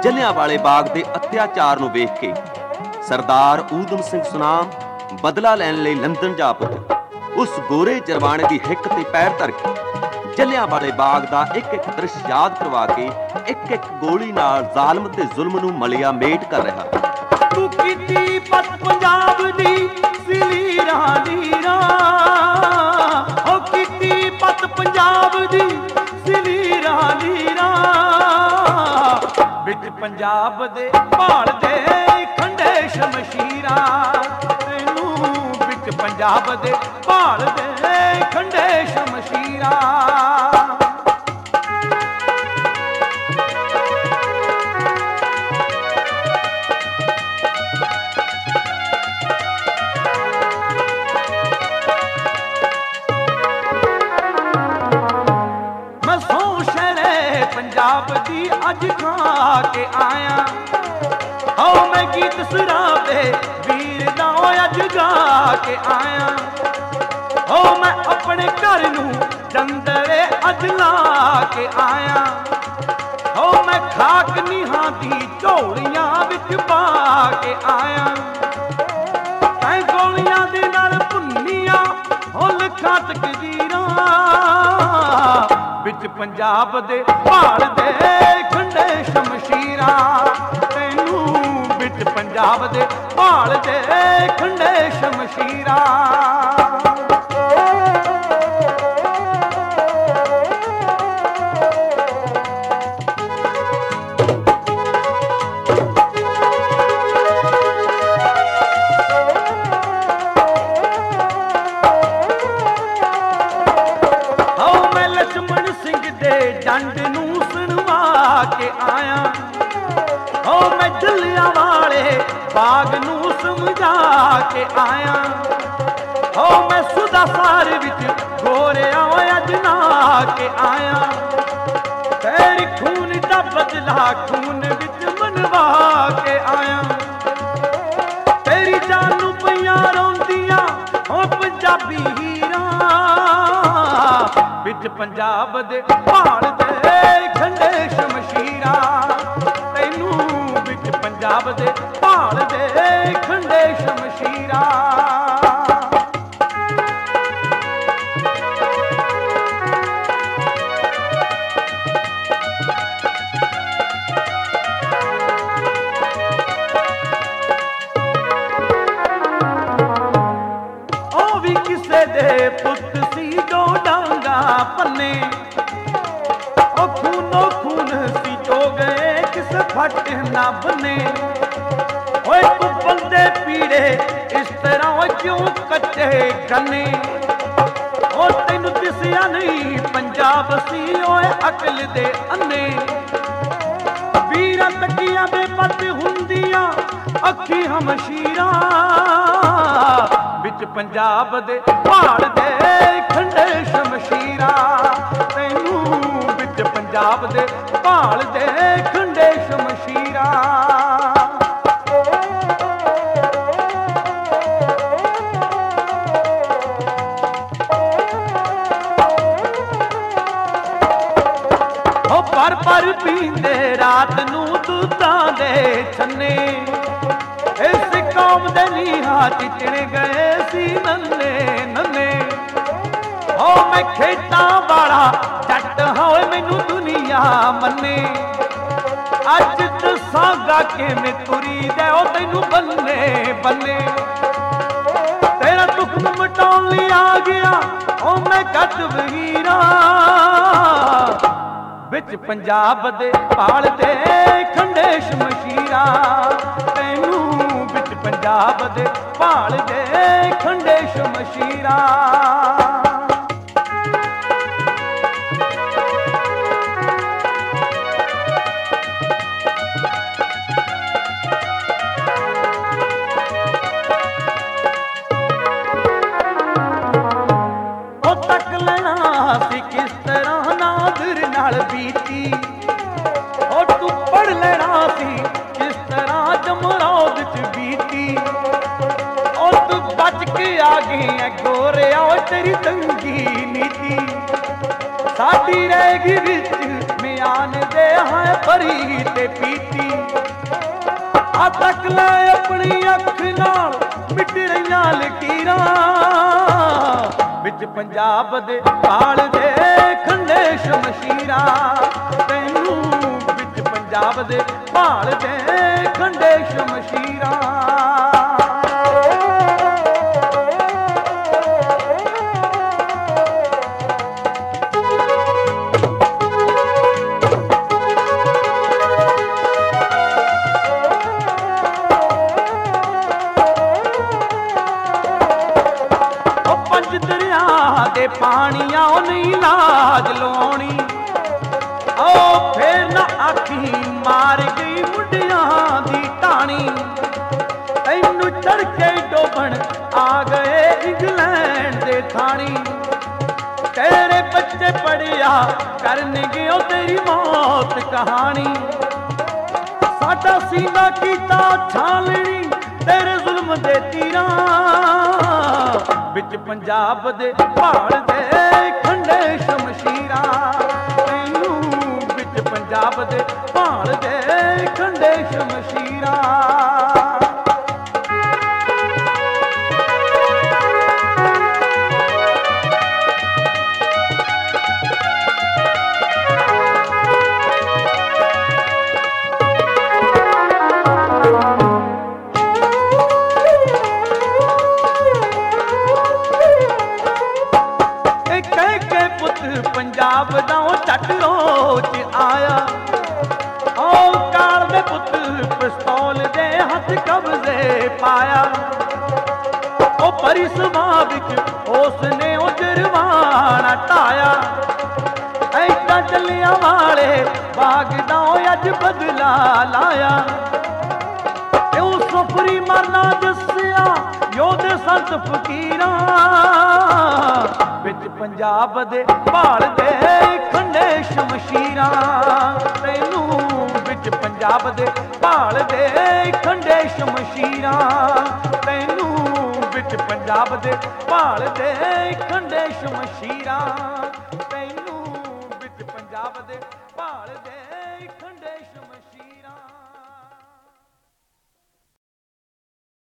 ਜਲਿਆਂਵਾਲੇ ਬਾਗ ਦੇ ਅਤਿਆਚਾਰ ਨੂੰ ਵੇਖ ਕੇ ਸਰਦਾਰ ਊਧਮ ਸਿੰਘ ਸੁਨਾਮ ਬਦਲਾ ਲੈਣ ਲਈ ਲੰਦਨ ਜਾ ਪੁੱਜੇ। ਉਸ ਗੋਰੇ ਜਰਵਾਣੇ ਦੀ ਹਿੱਕ ਤੇ ਪੈਰ ਧਰ ਕੇ ਜਲਿਆਂਵਾਲੇ ਬਾਗ ਦਾ ਇੱਕ ਇੱਕ ਦ੍ਰਿਸ਼ ਯਾਦ ਕਰਵਾ ਕੇ ਇੱਕ ਇੱਕ ਗੋਲੀ ਨਾਲ ਜ਼ਾਲਮ ਤੇ ਜ਼ੁਲਮ ਨੂੰ ਮਲਿਆ ਮੇਟ ਕਰ ਰਿਹਾ। ਤੂੰ ਕੀਤੀ ਪਤ ਪੰਜਾਬ ਦੀ ਸਿਲੀਰਾਂ ਲੀਰਾਂ, ਉਹ ਕੀਤੀ ਪਤ ਪੰਜਾਬ ਦੀ ਸਿਲੀਰਾਂ ਲੀਰਾਂ, ਵਿੱਚ ਪੰਜਾਬ ਦੇ ਭਾਲ ਦੇ ਖੰਡੇ ਸ਼ਮਸ਼ੀਰਾਂ, ਤੈਨੂੰ ਵਿੱਚ ਪੰਜਾਬ ਦੇ ਭਾਲ ਦੇ ਖੰਡੇ ਸ਼ਮਸ਼ੀਰਾਂ। ਪੰਜਾਬ ਦੀ ਅੱਜ ਖਾ ਕੇ ਆਇਆ, ਹੋ ਮੈਂ ਗੀਤ ਸੁਰਾਵੇ ਵੀਰ ਦਾ ਅੱਜ ਗਾ ਕੇ ਆਇਆ, ਹੋ ਮੈਂ ਆਪਣੇ ਘਰ ਨੂੰ ਚੰਦਰੇ ਅੱਜ ਲਾ ਕੇ ਆਇਆ, ਹੋ ਮੈਂ ਖਾਕ ਨੀਹਾਂ ਦੀ ਝੋਲੀਆਂ ਵਿੱਚ ਪਾ ਕੇ ਆਇਆ, ਐ ਗੋਲੀਆਂ ਦੇ ਨਾਲ ਭੁੰਨੀਆਂ ਹੋ ਲੱਖਾਂ ਤਕਦੀਰਾਂ, ਵਿੱਚ ਪੰਜਾਬ ਦੇ ਭਾਲ ਦੇ ਖੰਡੇ ਸ਼ਮਸ਼ੀਰਾਂ, ਤੈਨੂੰ ਵਿੱਚ ਪੰਜਾਬ ਦੇ ਭਾਲ ਦੇ ਖੰਡੇ ਸ਼ਮਸ਼ੀਰਾਂ। ਜੰਡ ਨੂੰ ਸੁਣਵਾ ਕੇ ਆਇਆ, ਹੋ ਮੈਂ ਜਲਿਆਂਵਾਲੇ ਬਾਗ ਨੂੰ ਸਮਝਾ ਕੇ ਆਇਆ, ਹੋ ਮੈਂ ਸੁਦਾਸਾਰ ਵਿੱਚ ਗੋਰਿਆਂ ਅੱਜ ਨਾ ਕੇ ਆਇਆ, ਤੇਰੀ ਖੂਨ ਦਾ ਬਦਲਾ ਖੂਨ ਵਿੱਚ ਮਨਵਾ ਕੇ ਆਇਆ, ਤੇਰੀ ਜਾਨ ਨੂੰ ਪਈਆਂ ਰੋਂਦੀਆਂ ਹੋ ਪੰਜਾਬੀ ਹੀਰਾਂ, ਵਿੱਚ ਪੰਜਾਬ ਦੇ ਭਾਲ ਦੇ ਖੰਡੇ ਸ਼ਮਸ਼ੀਰਾਂ, ਤੈਨੂੰ ਵਿੱਚ ਪੰਜਾਬ ਦੇ ਭਾਲ ਦੇ ਖੰਡੇ ਸ਼ਮਸ਼ੀਰਾਂ। ਉਹ ਵੀ ਕਿਸੇ ਦੇ ਪੁੱਤ ਸੀ ਜੋ ਡਾਂਗਾ ਪੰਨੇ, ਉਹ ਖੂਨੋ ਖੂਨ ਸੀ ਚੋ ਗਏ ਕਿਸ ਫੱਟ ਨਾ ਬਨੇ, ਓਏ ਤੂੰ ਬੰਦੇ ਪੀੜੇ ਇਸ ਤਰ੍ਹਾਂ ਕਿਉਂ ਕੱਚੇ ਗੰਨੇ, ਉਹ ਤੈਨੂੰ ਦਿਸਿਆ ਨਹੀਂ ਪੰਜਾਬ ਸੀ ਓਏ ਅਕਲ ਦੇ ਅੰਨੇ, ਵੀਰਾਂ ਤੱਕੀਆਂ ਬੇਪਤ ਹੁੰਦੀਆਂ ਅੱਖੀ ਹਮਸ਼ੀਰਾਂ, ਵਿੱਚ ਪੰਜਾਬ ਦੇ ਭਾਲ ਦੇ ਖੰਡੇ ਸ਼ਮਸ਼ੀਰਾਂ, ਤੈਨੂੰ ਵਿੱਚ ਪੰਜਾਬ ਦੇ ਭਾਲ ਦੇ ਖੰਡੇ ਸ਼ਮਸ਼ੀਰਾਂ। ਉਹ ਪਰ ਪੀਂਦੇ ਰਾਤ ਨੂੰ ਦੁੱਧਾਂ ਦੇ ਛੰਨੇ, ਇਸ ਕੌਮ ਦੇ ਨੀਹਾਂ ਚ ਚਿਣ ਗਏ ਸੀ ਨੰਨੇ ਨੰਨੇ, ਹੋ ਮੈਂ ਖੇਤਾਂ ਵਾਲਾ ਜੱਟ ਹੋਏ ਮੈਨੂੰ ਦੁਨੀਆ ਮੰਨੇ, ਅੱਜ ਦੱਸਾਂਗਾ ਕਿਵੇਂ ਤੁਰੀ ਦੇ ਉਹ ਤੈਨੂੰ ਬੰਨੇ ਬੰਨੇ, ਤੇਰਾ ਦੁੱਖ ਨੂੰ ਮਿਟਾਉਣ ਲਈ ਆ ਗਿਆ ਉਹ ਮੈਂ ਕੱਟ ਵਹੀਰਾਂ, ਵਿੱਚ ਪੰਜਾਬ ਦੇ ਭਾਲ ਦੇ ਖੰਡੇ ਸ਼ਮਸ਼ੀਰਾਂ, ਤੈਨੂੰ ਵਿੱਚ ਪੰਜਾਬ ਦੇ ਭਾਲ ਦੇ ਖੰਡੇ ਸ਼ਮਸ਼ੀਰਾਂ। ਉਹ ਤੱਕ ਲੈਣਾ ਸੀ ਕਿਸ ਤਰ੍ਹਾਂ ਨਾਦਰ ਨਾਲ ਬੀਤੀ, ਉਹ ਤੂੰ ਪੜ ਲੈਣਾ ਸੀ ਕਿਸ ਤਰ੍ਹਾਂ ਜਮਰੌਦ ਚ ਬੀਤੀ, ਉਹ ਤੂੰ ਬਚ ਕੇ ਆ ਗਈ ਐ ਗੋਰਿਆ ਉਹ ਤੇਰੀ ਤੰਗੀ ਨੀਤੀ, ਸਾਡੀ ਰਹਿ ਗਈ ਵਿੱਚ ਗਿਆਨ ਦੇ ਹੈ ਭਰੀ ਤੇ ਪੀਤੀ। ਆ ਤੱਕ ਲੈ ਆਪਣੀ ਅੱਖ ਨਾਲ ਮਿਟ ਰਹੀਆਂ ਲਕੀਰਾਂ, ਵਿੱਚ ਪੰਜਾਬ ਦੇ ਕਾਲ ਦੇ ਖੰਡੇ ਸ਼ਮਸ਼ੀਰਾਂ। ਤੈਨੂੰ ਵਿੱਚ ਪੰਜਾਬ ਦੇ ਭਾਲ ਦੇ ਖੰਡੇ ਸ਼ਮਸ਼ੀਰਾਂ। ਦੇ ਪਾਣੀਆਂ ਉਹ ਨਹੀਂ ਲਾਜ ਲਾਉਣੀ, ਓ ਫੇਰ ਨਾ ਆਖੀ ਮਾਰ ਗਈ ਮੁੰਡਿਆਂ ਦੀ ਟਾਣੀ। ਤੈਨੂੰ ਚੜ ਕੇ ਡੋਬਣ ਆ ਗਏ ਇੰਗਲੈਂਡ ਦੇ ਥਾਣੀ। ਤੇਰੇ ਬੱਚੇ ਪੜਿਆ ਕਰਨਗੇ ਉਹ ਤੇਰੀ ਮੌਤ ਕਹਾਣੀ। ਸਾਡਾ ਸੀਨਾ ਕੀਤਾ ਛਾਲਣੀ ਤੇਰੇ ਜ਼ੁਲਮ ਦੇ ਤੀਰਾਂ, ਵਿੱਚ ਪੰਜਾਬ ਦੇ ਭਾਲ ਦੇ ਖੰਡੇ ਸ਼ਮਸ਼ੀਰਾਂ। ਤੈਨੂੰ ਵਿੱਚ ਪੰਜਾਬ ਦੇ ਭਾਲ ਦੇ ਖੰਡੇ ਸ਼ਮਸ਼ੀਰਾਂ। ਪੰਜਾਬ ਦਾ ਉਹ ਝੱਟ ਰੋਚ ਆਇਆ, ਓ ਕਾਲ ਦੇ ਪੁੱਤ ਪਿਸਤੌਲ ਦੇ ਹੱਥ ਕਬਜ਼ੇ ਪਾਇਆ। ਉਹ ਭਰੀ ਸਭਾ ਵਿੱਚ ਉਸਨੇ ਉਹ ਜਰਵਾਣਾ ਢਾਇਆ। ਐਦਾਂ ਚੱਲਿਆ ਵਾਲੇ ਬਾਗ ਦਾ ਉਹ ਅੱਜ ਬਦਲਾ ਲਾਇਆ। ਤੇ ਉਹ ਸਫਰੀ ਮਰਨਾ ਦੱਸਿਆ ਯੋਧੇ ਸੰਤ ਫਕੀਰਾਂ, ਵਿੱਚ ਪੰਜਾਬ ਦੇ ਭਾਲ ਦੇ ਖੰਡੇ ਸ਼ਮਸ਼ੀਰਾਂ। ਤੈਨੂੰ ਵਿੱਚ ਪੰਜਾਬ ਦੇ ਭਾਲ ਦੇ ਖੰਡੇ ਸ਼ਮਸ਼ੀਰਾਂ। ਤੈਨੂੰ ਵਿੱਚ ਪੰਜਾਬ ਦੇ ਭਾਲ ਦੇ ਖੰਡੇ ਸ਼ਮਸ਼ੀਰਾਂ।